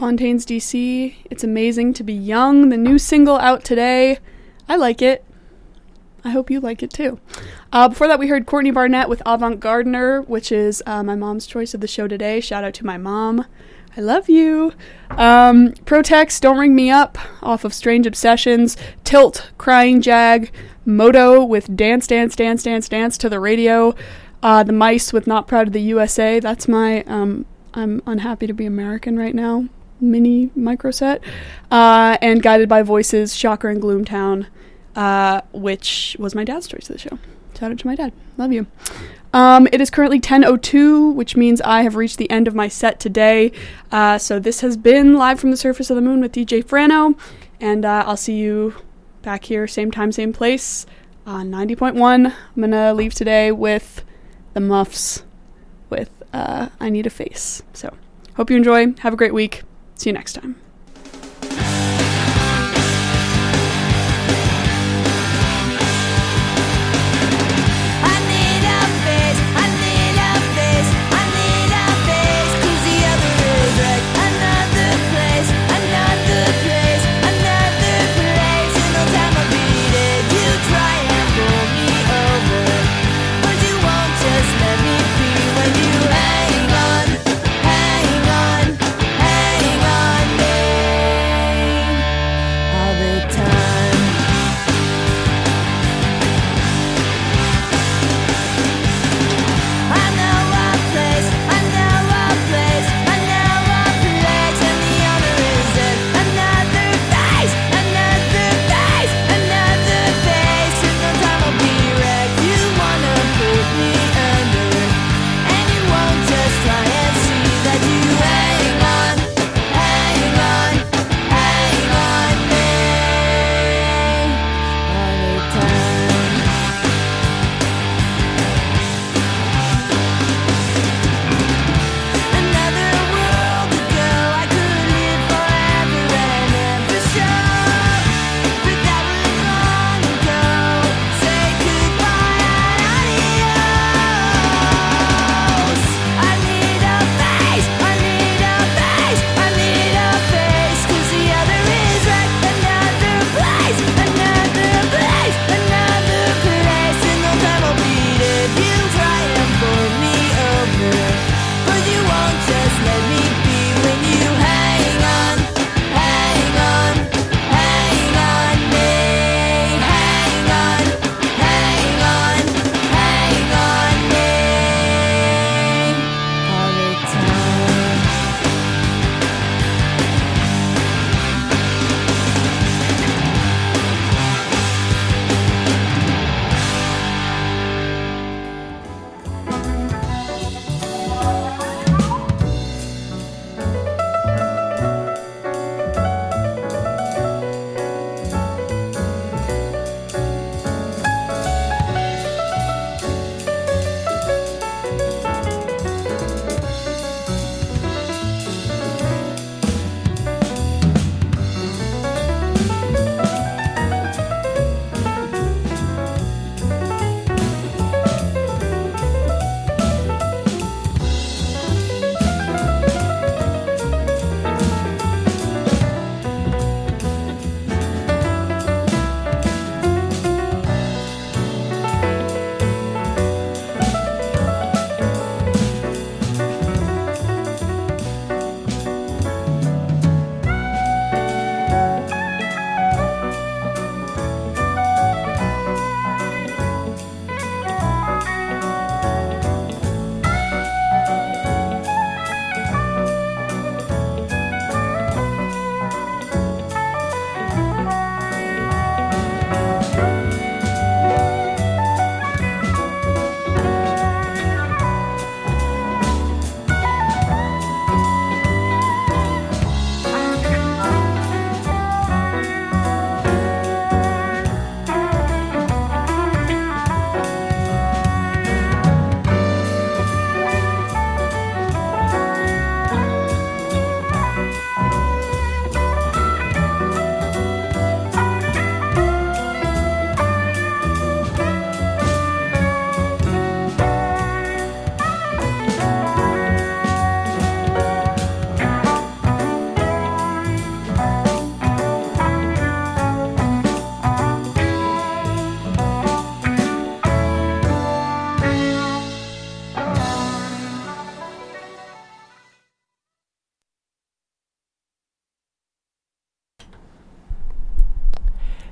Fontaines DC. It's amazing to be young. The new single out today. I like it. I hope you like it too. Before that, we heard Courtney Barnett with Avant Gardener, which is my mom's choice of the show today. Shout out to my mom. I love you. Protex, Don't Ring Me Up, off of Strange Obsessions. Tilt, Crying Jag. Moto with Dance, Dance, Dance, Dance, Dance to the Radio. The Mice with Not Proud of the USA. That's my I'm Unhappy to Be American right now mini micro set. And Guided by Voices, Shocker and Gloomtown. Which was my dad's choice of the show. Shout out to my dad. Love you. It is currently 10:02, which means I have reached the end of my set today. So this has been Live from the Surface of the Moon with DJ Frano, and I'll see you back here, same time, same place, on 90.1. I'm going to leave today with the Muffs with I Need a Face. So hope you enjoy. Have a great week. See you next time. Hang on,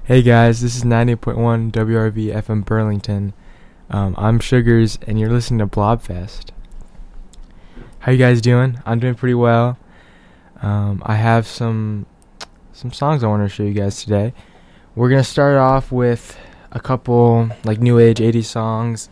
Hey guys, this is 90.1 WRV FM Burlington. I'm Sugars, and you're listening to Blobfest. How you guys doing? I'm doing pretty well. I have some songs I want to show you guys today. We're gonna start off with a couple like new age 80s songs.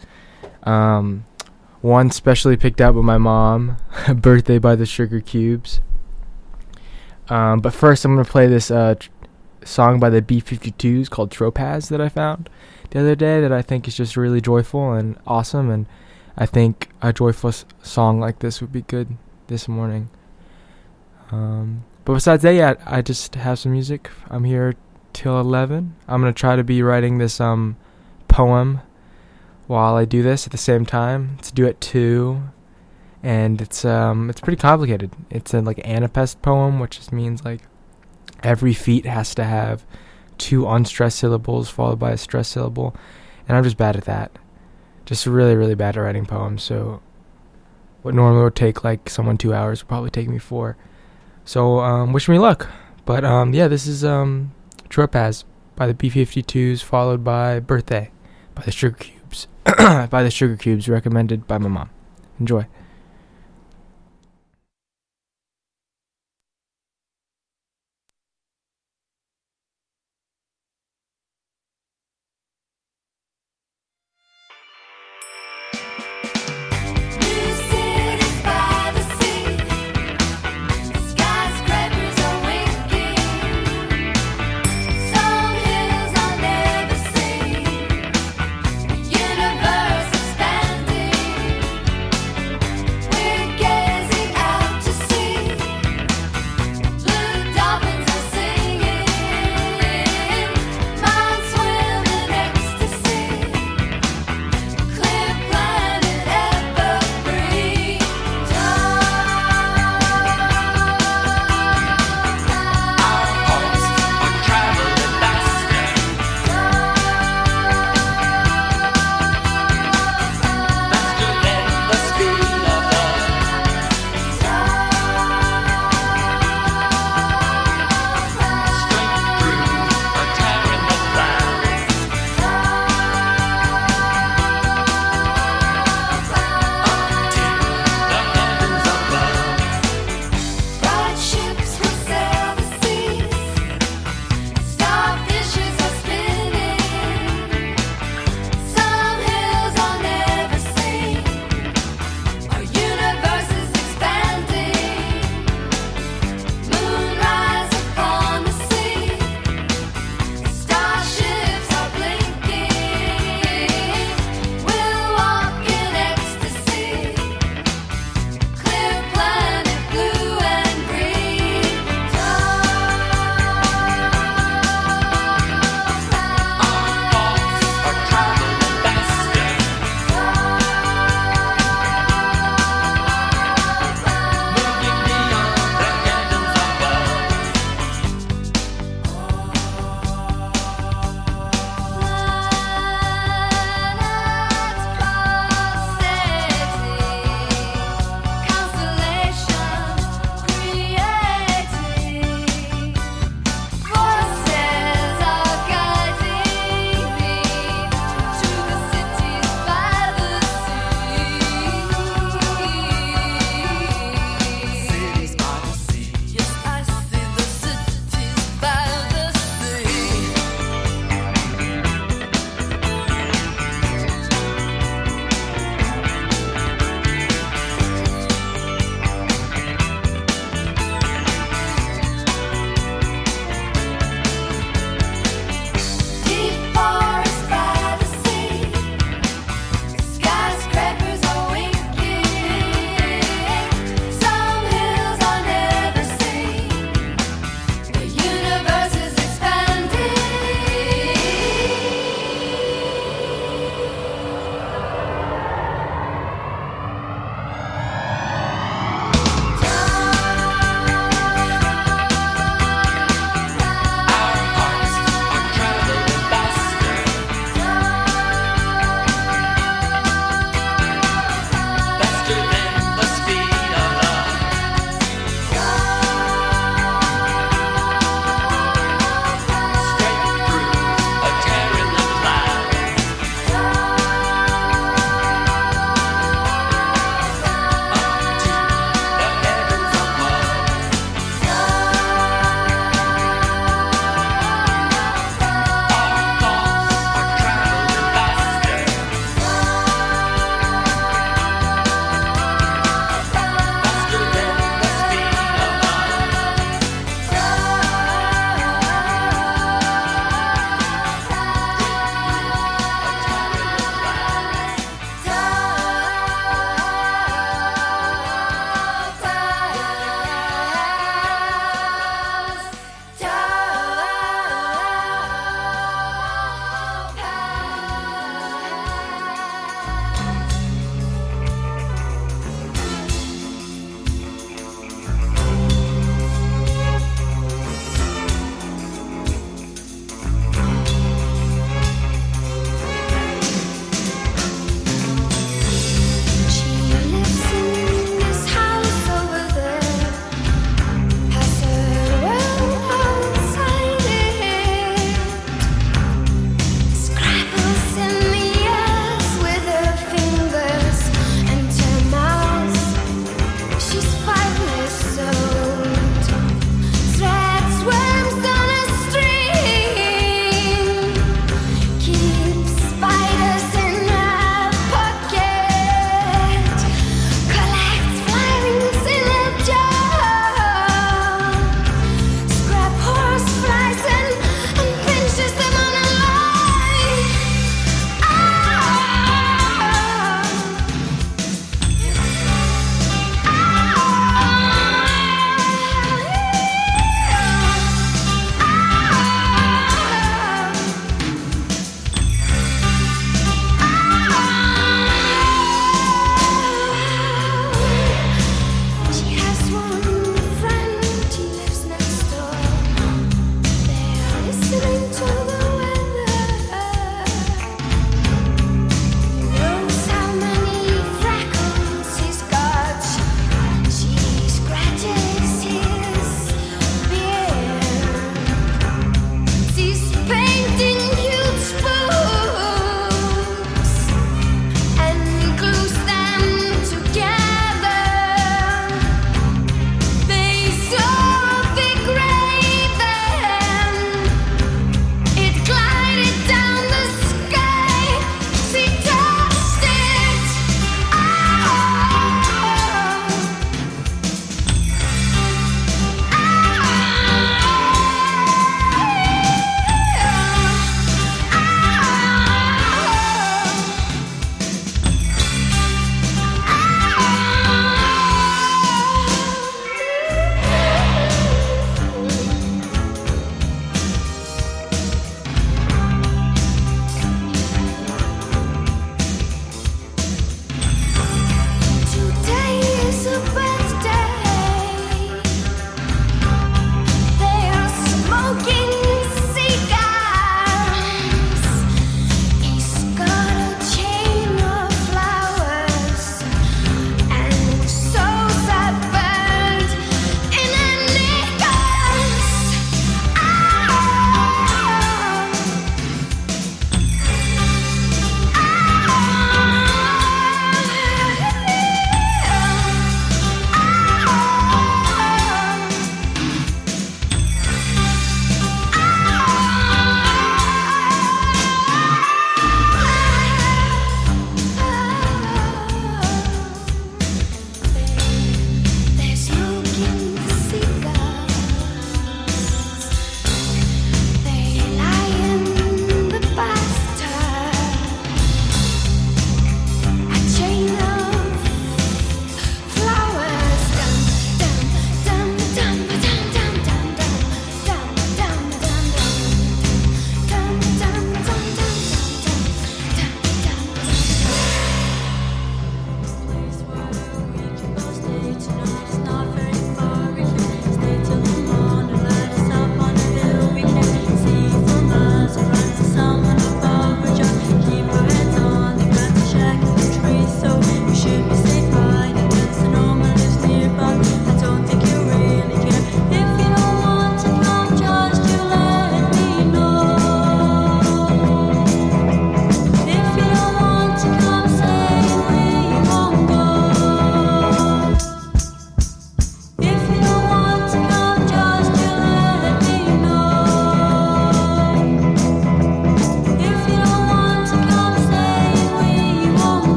One specially picked out by my mom, "Birthday" by the Sugar Cubes. But first, I'm gonna play this song by the B-52s called Tropaz that I found the other day that I think is just really joyful and awesome, and I think a joyful song like this would be good this morning. But besides that, yeah, I just have some music. I'm here till 11. I'm going to try to be writing this poem while I do this at the same time. It's due at 2, and it's pretty complicated. It's like an anapest poem, which just means like every feat has to have 2 unstressed syllables followed by a stressed syllable, and I'm just bad at that. Just really, really bad at writing poems. So what normally would take like someone 2 hours would probably take me 4. So wish me luck. But yeah, this is Tropaz by the B-52s, followed by Birthday by the Sugar Cubes. By the Sugar Cubes, recommended by my mom. Enjoy. Universe expanding.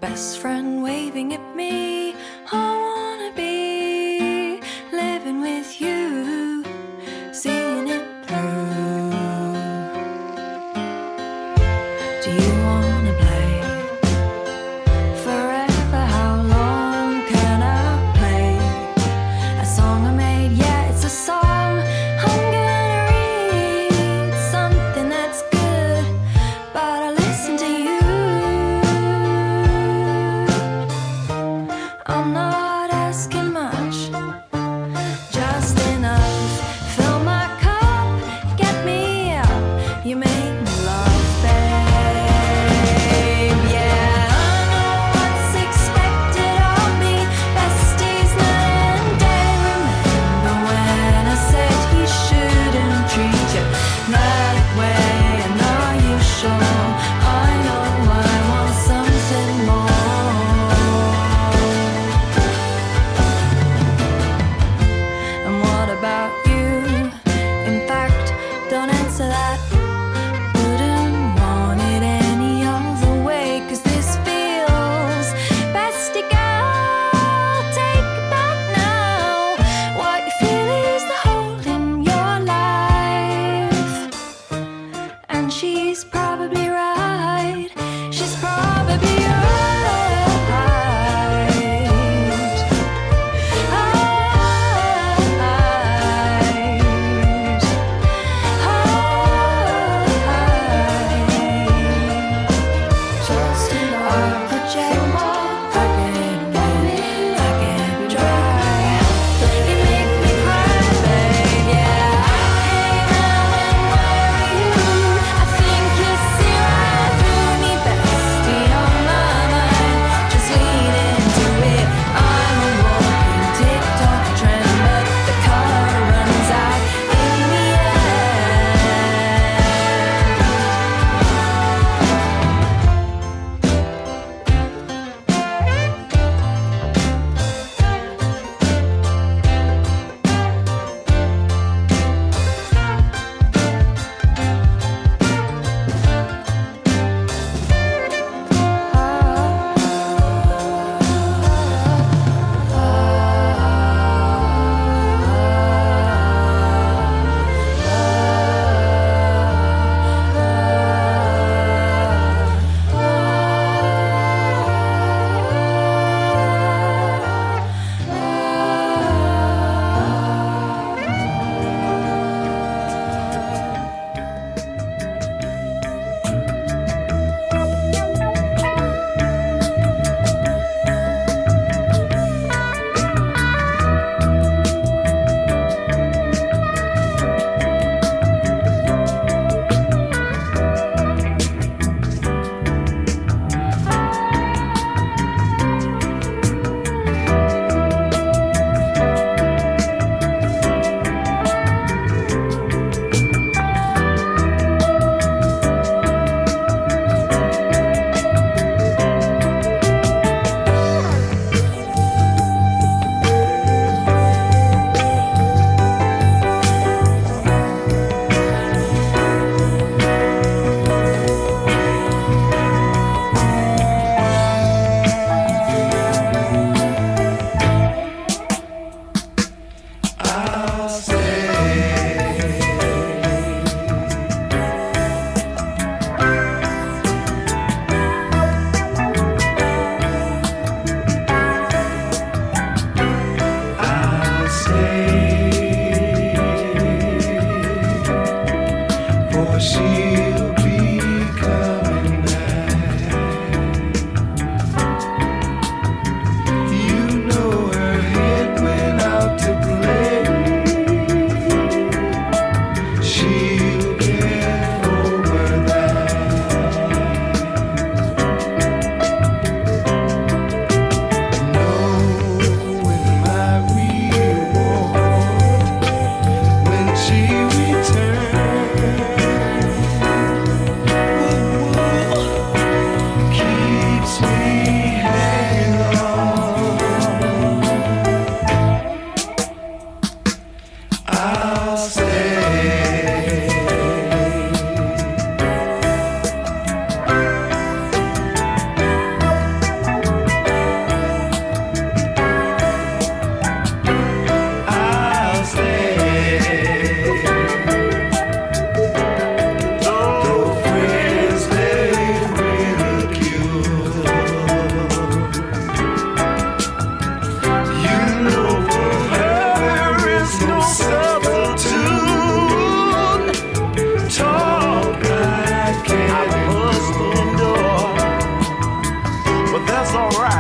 best friend waving at me. I wanna be living with you, seeing it through. Do you wanna play forever? How long can I play a song I made? Yeah, it's a song. I'm gonna read something that's good, but I listen to you. I'm not asking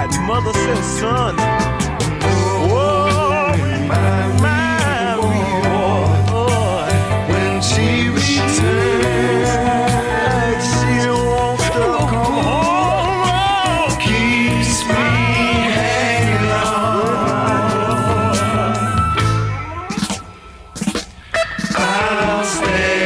right. Mother says, son, oh, my boy, when she returns, she wants to come home, keeps me hanging on. I'll stay.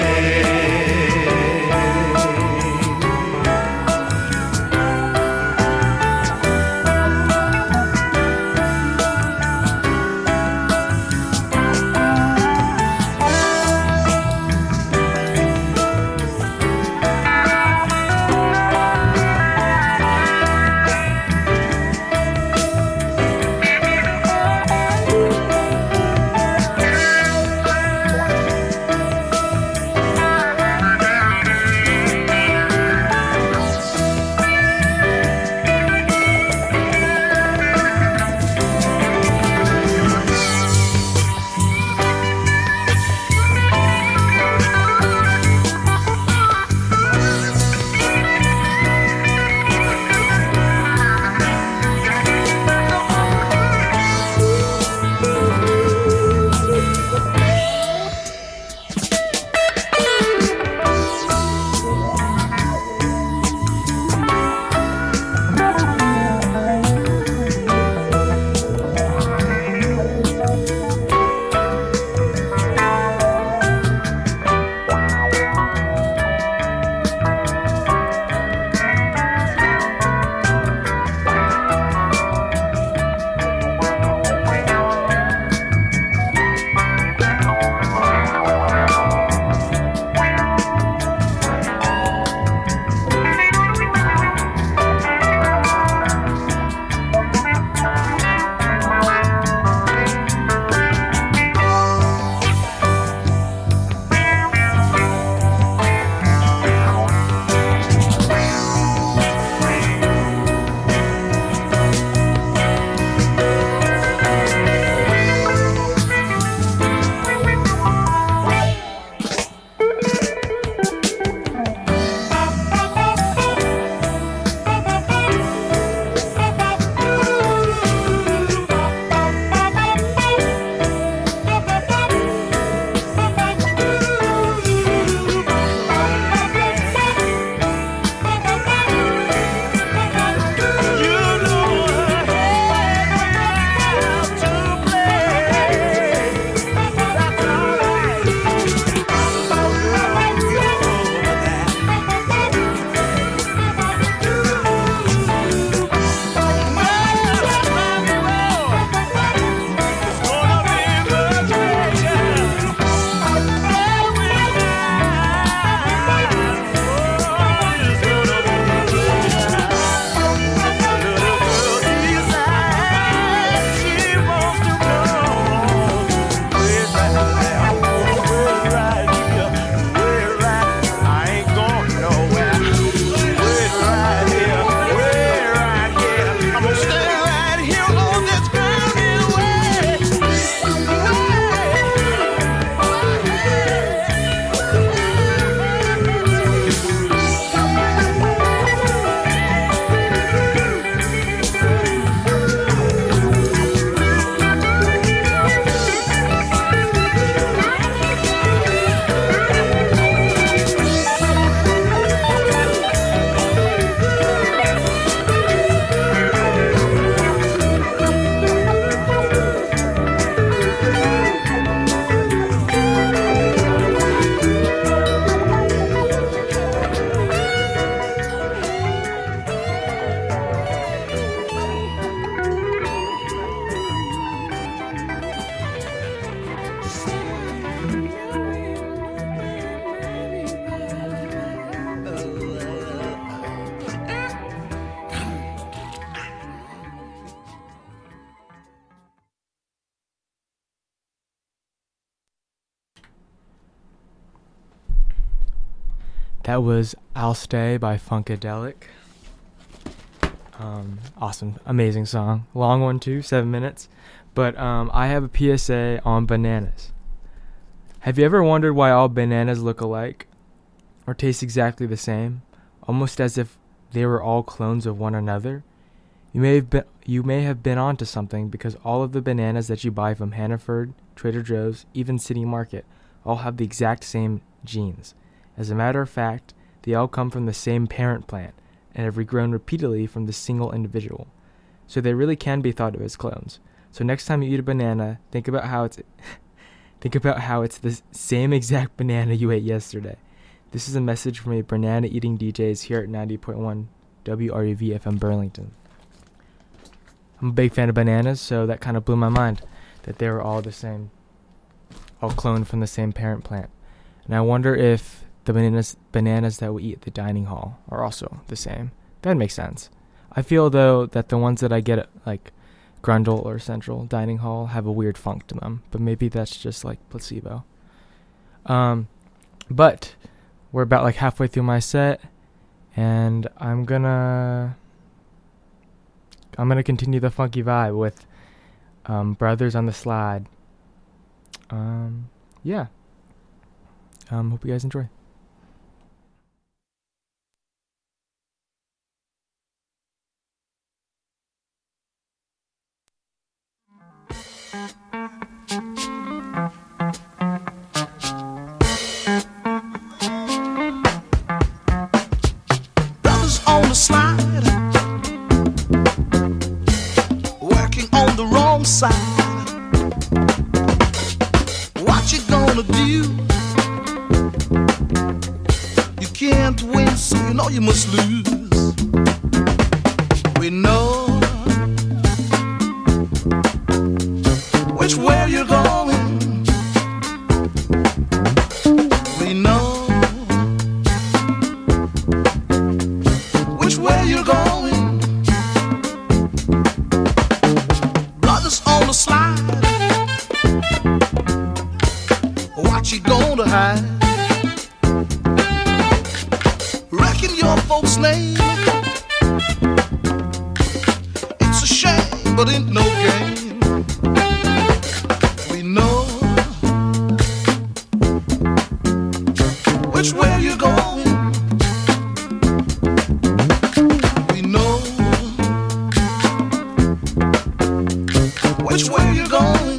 That was I'll Stay by Funkadelic. Awesome, amazing song. Long one too, 7 minutes. But I have a PSA on bananas. Have you ever wondered why all bananas look alike? Or taste exactly the same? Almost as if they were all clones of one another? You may have been onto something because all of the bananas that you buy from Hannaford, Trader Joe's, even City Market, all have the exact same genes. As a matter of fact, they all come from the same parent plant and have regrown repeatedly from the single individual. So they really can be thought of as clones. So next time you eat a banana, think about how it's the same exact banana you ate yesterday. This is a message from a banana eating DJs here at 90.1 WRUV FM Burlington. I'm a big fan of bananas, so that kind of blew my mind that they were all the same, all cloned from the same parent plant. And I wonder if the bananas that we eat at the dining hall are also the same. That makes sense. I feel, though, that the ones that I get at, like, Grundle or Central Dining Hall have a weird funk to them, but maybe that's just, like, placebo. But we're about, like, halfway through my set, and I'm gonna continue the funky vibe with Brothers on the Slide. Yeah. Hope you guys enjoy. Brothers on the slide, working on the wrong side. What you gonna do? You can't win, so you know you must lose. We know which way you're going. We know which way you're going. Brothers on the slide, what you gonna hide? Reckon your folks' name. It's a shame, but ain't no game. We know which way you're going. We know which way you're going.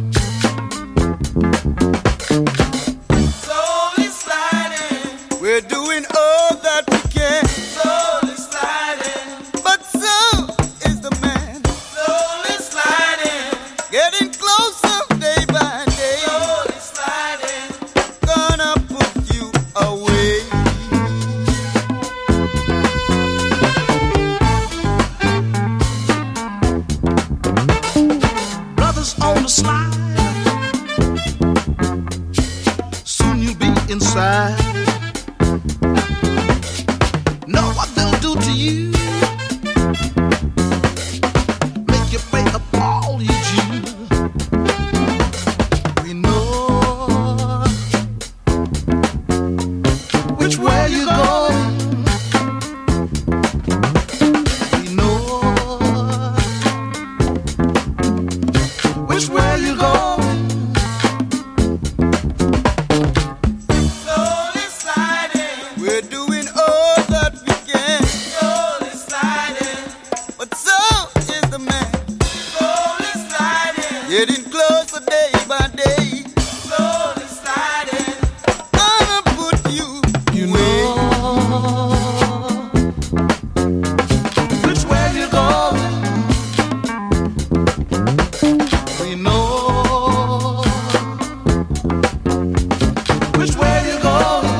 Slowly sliding, we're doing all that we can. Slowly sliding, but so is the man. Slowly sliding, getting closer day by day. Slowly sliding, gonna put you away. Brothers on the slide, soon you'll be inside. Know what they'll do to you, make you pay up all you due. We know which way you're going. We know which way you're going. Slowly sliding, we're doing all that we can. Slowly sliding, but so is the man. Slowly sliding, getting closer day by day. Slowly sliding, gonna put you away. Which way you going? We know which way you going.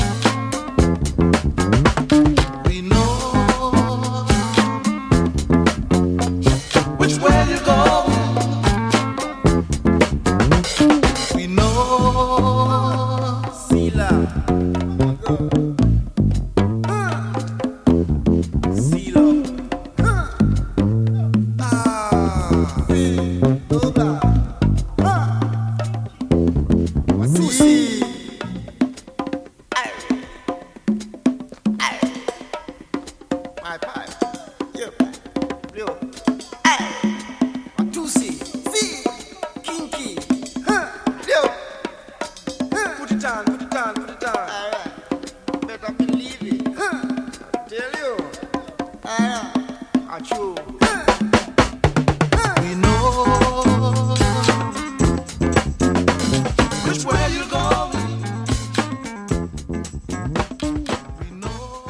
We know which way you going. We know. Sila. Silo. Oba. Watusi. My pipe. Your pipe. Blue. Watusi. See. Kinky. Yo. Put it on, put it on, put it on. Alright. Better believe it. Tell you. Alright. Achoo. We know which way you're going. We know.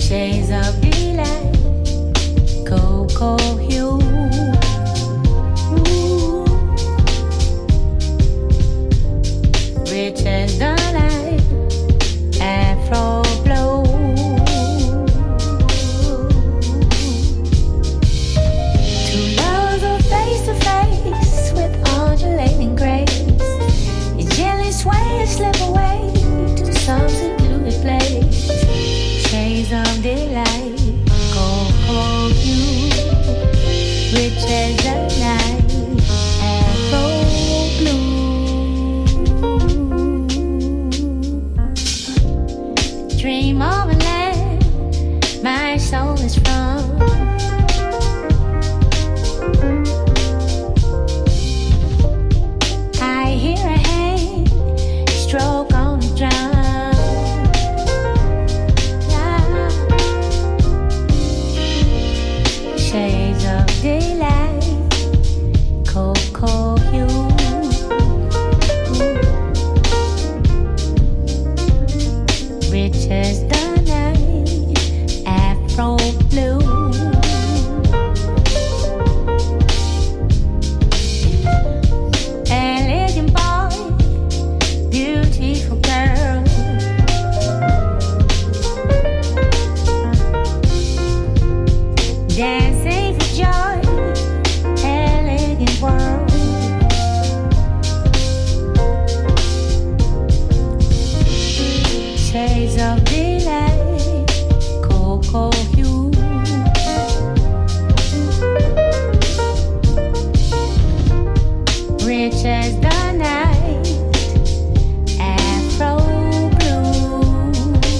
Shades of delight, cocoa hue. Ooh. Rich as the night, afro blow. Two lovers are face to face with undulating grace. Your jelly sway and slip away to some secluded place. Shades of delight, cocoa hue, rich as the night, afro blue. Dream of a land my soul is from. I hear a hand stroke on the drum. Shades of daylight, cocoa hue. Rich as the night, afro blue. Elegant boy, beautiful girl. Dancing for joy, elegant world. Shades of delight, cocoa hue. Rich as the night, afro blue.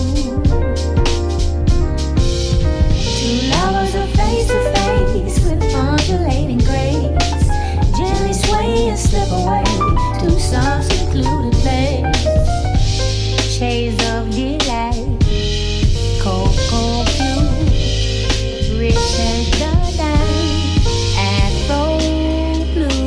Two lovers are face to face with undulating grace. Gently sway and slip away to some secluded place. Shades of delight, cocoa hue, rich as the night, afro blue.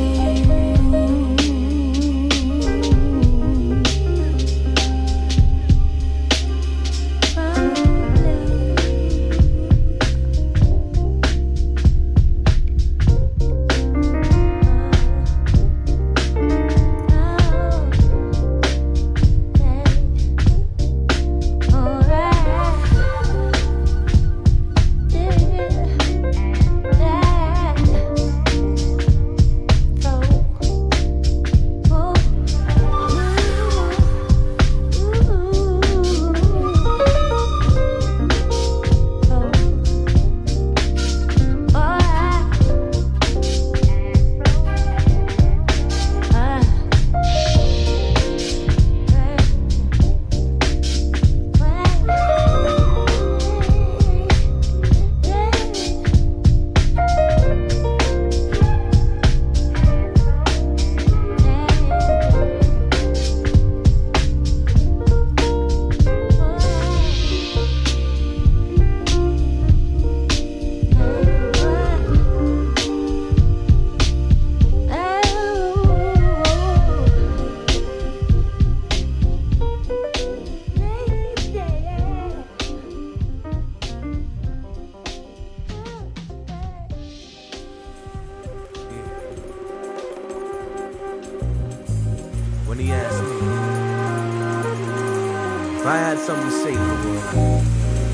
When he asked me if I had something to say to the world.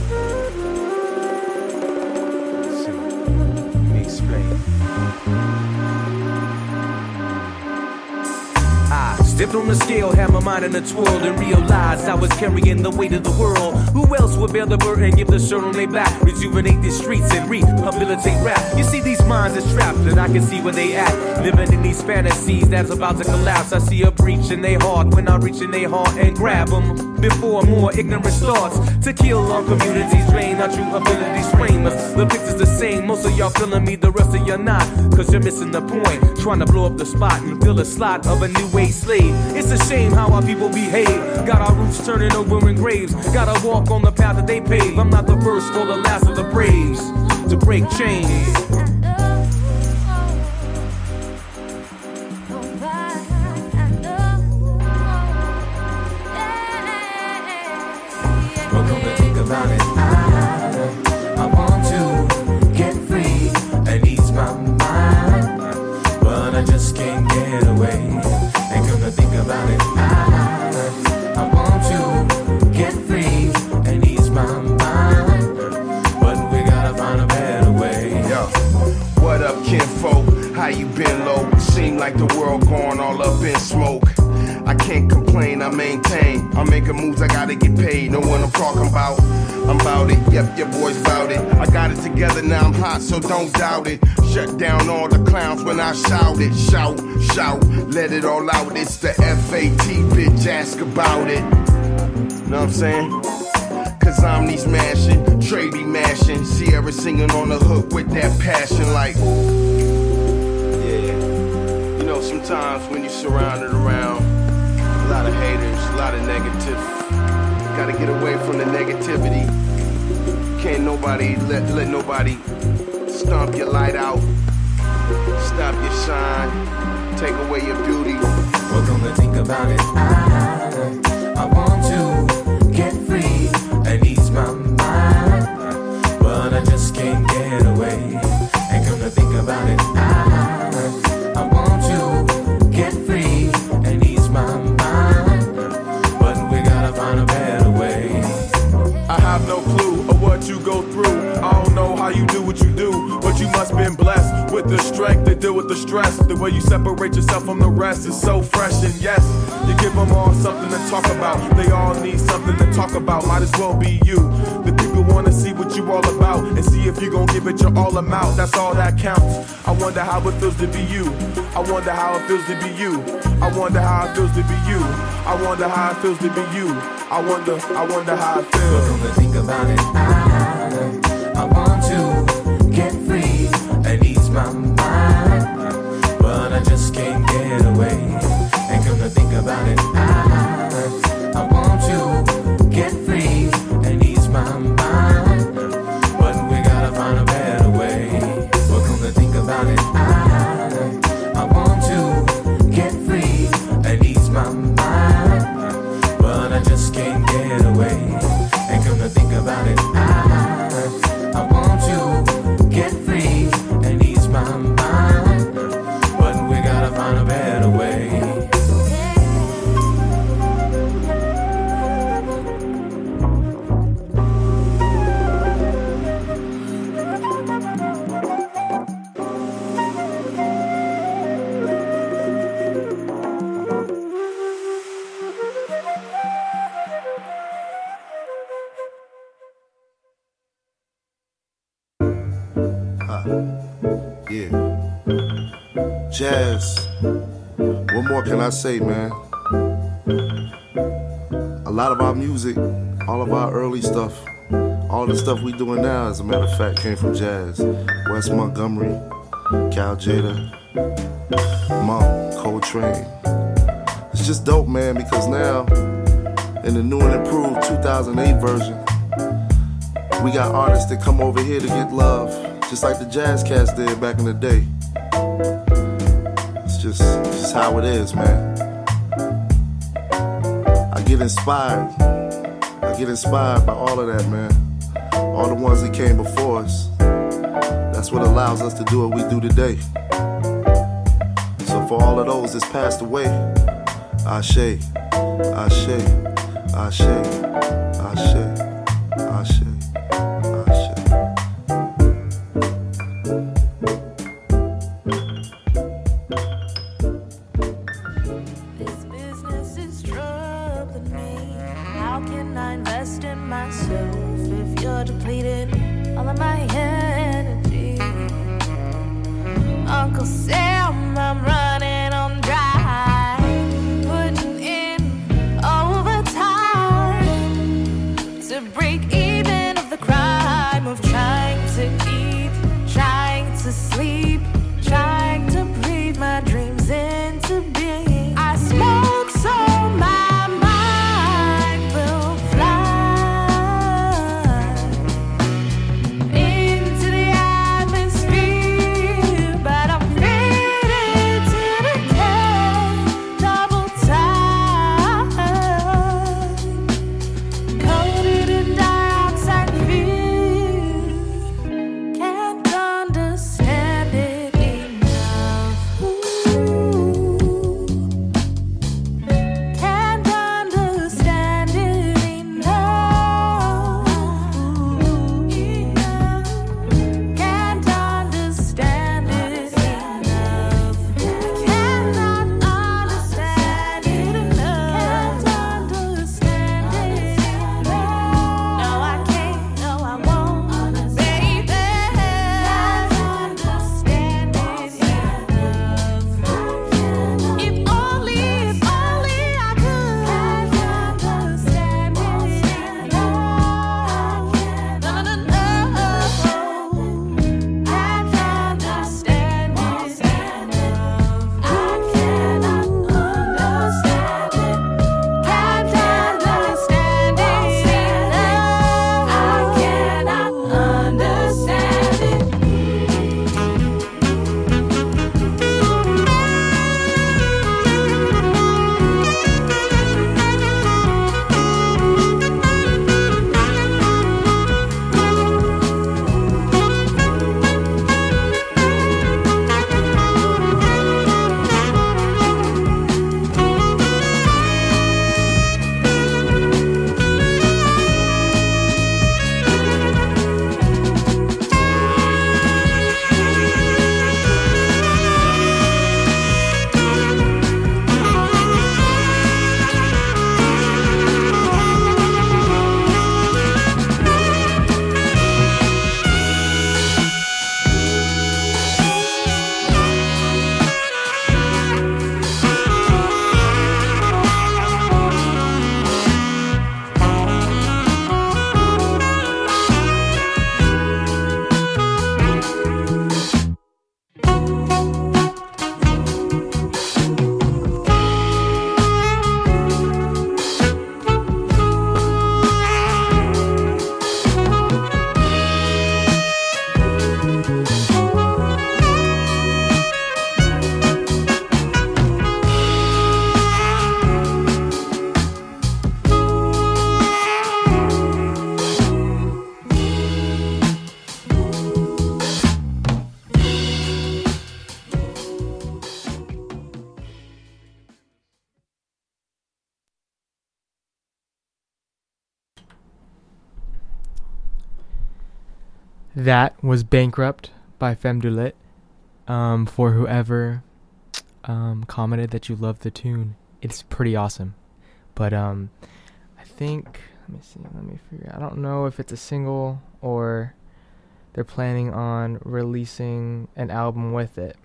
Let's see. Let me explain. I stepped on the scale, had my mind in a twirl, and realized I was carrying the weight of the world. Who else would bear the burden, give the shirt on their back, rejuvenate the streets and rehabilitate rap? You see, these minds is trapped, and I can see where they at, living in these fantasies that's about to collapse. I see a breach in their heart when I reach in their heart and grab them before more ignorance starts to kill our communities, drain our true abilities, frame us. The picture's the same, most of y'all feeling me, the rest of y'all not, cause you're missing the point, trying to blow up the spot and fill a slot of a new age slave. It's a shame how our people behave, got our roots turning over in graves, gotta walk on the path that they pave. I'm not the first or the last of the braves to break chains. Well, come to think about it, like the world gone all up in smoke. I can't complain, I maintain. I'm making moves, I gotta get paid. Know what I'm talking about? I'm about it, yep, your boy's about it. I got it together, now I'm hot, so don't doubt it. Shut down all the clowns when I shout it. Shout, shout, let it all out. It's the FAT, bitch, ask about it. Know what I'm saying? Cause I'm these mashing, Trey be mashing. Sierra singing on the hook with that passion like, yeah. You know, sometimes when you're surrounded around a lot of haters, a lot of negative, gotta get away from the negativity. Can't nobody, let nobody stomp your light out, stop your shine, take away your beauty. Well, come to think about it, I want to get free and ease my mind, but I just can't get away. And come to think about it, I want to get free and ease my mind, but we gotta find a better way. I have no clue of what you go through. I don't know how you do what you do, but you must been blessed with the strength to deal with the stress. The way you separate yourself from the rest is so fresh, and yes, you give them all something to talk about. They all need something to talk about. Might as well be you. The people wanna see what you all about and see if you gon' give it your all amount. That's all that counts. I wonder how it feels to be you. I wonder how it feels to be you. I wonder how it feels to be you. I wonder how it feels to be you. I wonder how it feels. But come to think about it, I want to get free and ease my mind, but I just can't get away. And come to think about it, I want to get free and ease my mind, but we gotta find a better way. Well, come to think about it, I want to get free and ease my mind, but I just can't get away. And come to think about it, I want to get free and ease my mind, but we gotta find a better way. Yeah. Jazz. What more can I say, man? A lot of our music, all of our early stuff, all the stuff we doing now, as a matter of fact, came from jazz. Wes Montgomery, Cal Jada, Monk, Coltrane. It's just dope, man, because now, in the new and improved 2008 version, we got artists that come over here to get love, just like the jazz cats did back in the day. It's just how it is, man. I get inspired by all of that, man. All the ones that came before us. That's what allows us to do what we do today. So for all of those that's passed away, Ashe, Ashe, Ashe, Ashe, Ashe. This business is troubling me. How can I invest in myself if you're depleting all of my energy? Uncle Sam, I'm running on dry, putting in overtime to break even of the crime of trying to eat, trying to sleep, trying to breathe my dreams into being. I smoke so my mind will fly into the atmosphere, but I'm feeling That was Bankrupt by Femme de Lit. For whoever commented that you love the tune, it's pretty awesome. But I think, let me figure out. I don't know if it's a single or they're planning on releasing an album with it.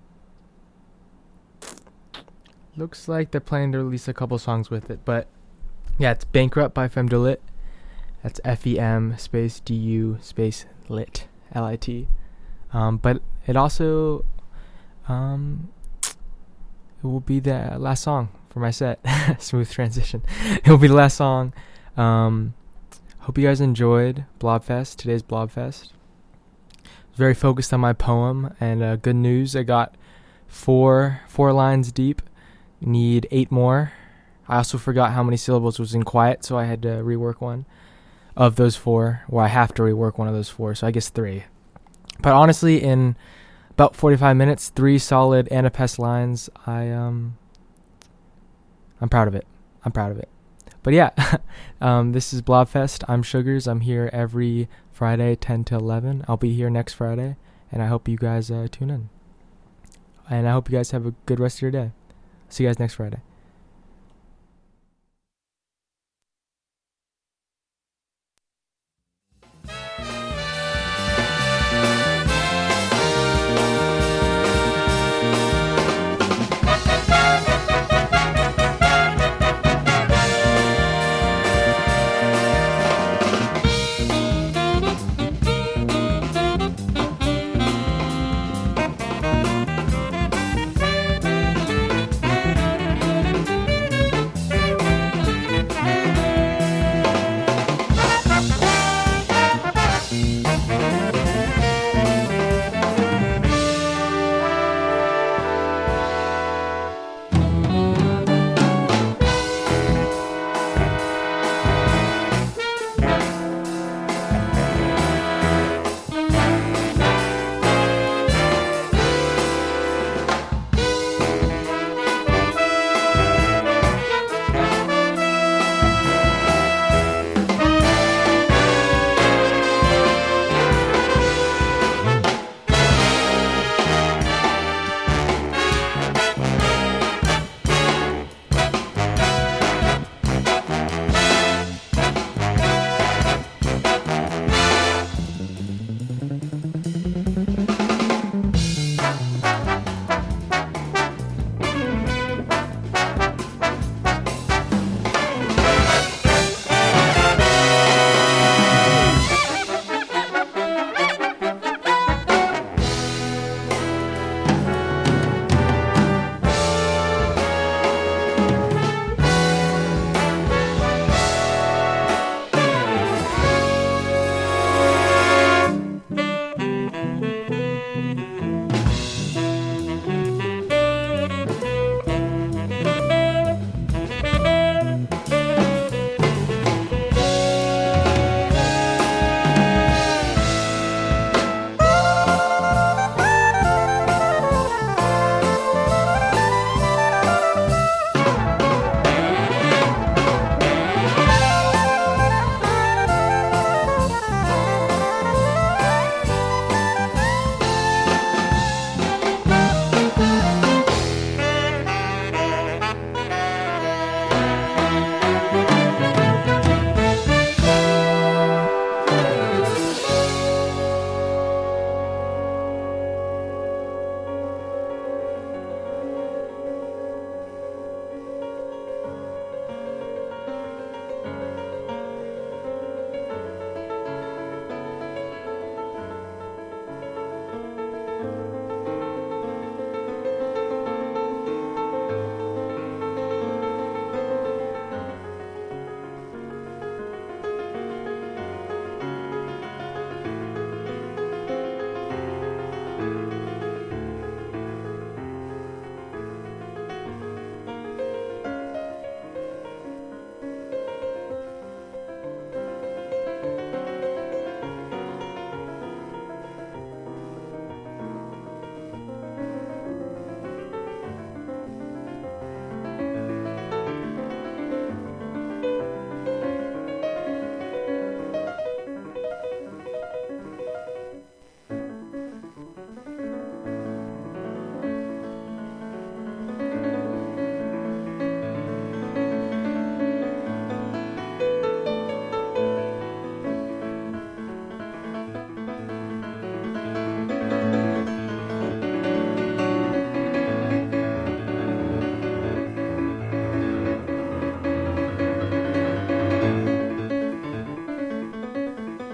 Looks like they're planning to release a couple songs with it, but yeah, it's Bankrupt by Femme de Lit. That's FEM space DU space lit, LIT. But it also, it will be the last song for my set. Smooth transition. It will be the last song. Hope you guys enjoyed Blobfest, today's Blobfest. Very focused on my poem, and good news, I got four lines deep. Need 8 more. I also forgot how many syllables was in quiet, so I had to rework one of those 4. Well, I have to rework one of those 4, so I guess 3. But honestly, in about 45 minutes, 3 solid Anapest lines. I'm proud of it. But yeah, this is Blobfest. I'm Sugars. I'm here every Friday, 10 to 11. I'll be here next Friday, and I hope you guys tune in. And I hope you guys have a good rest of your day. See you guys next Friday.